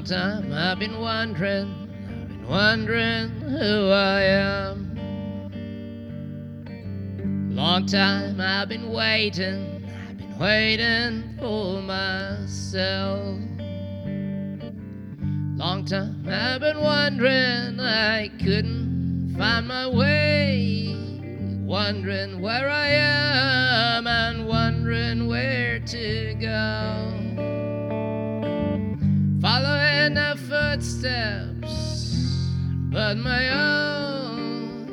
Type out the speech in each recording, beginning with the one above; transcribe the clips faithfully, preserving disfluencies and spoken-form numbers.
time I've been wondering, I've been wondering who I am. Long time I've been waiting, I've been waiting for myself. Long time I've been wondering, I couldn't find my way. Wondering where I am and wondering where to go. Following the footsteps but my own.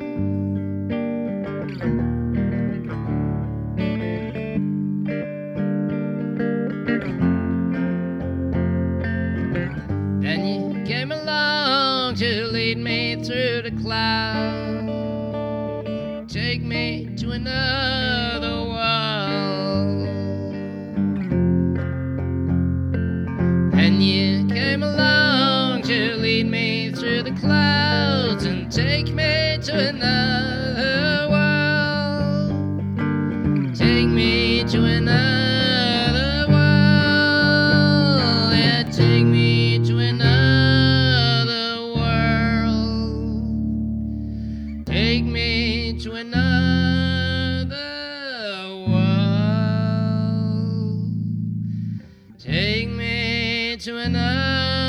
Then you came along to lead me through the clouds, take me to another world. And you came along to lead me through the clouds and take me to another world. Take me to another world. Yeah, take me to another world. Take me to another world. Take me to another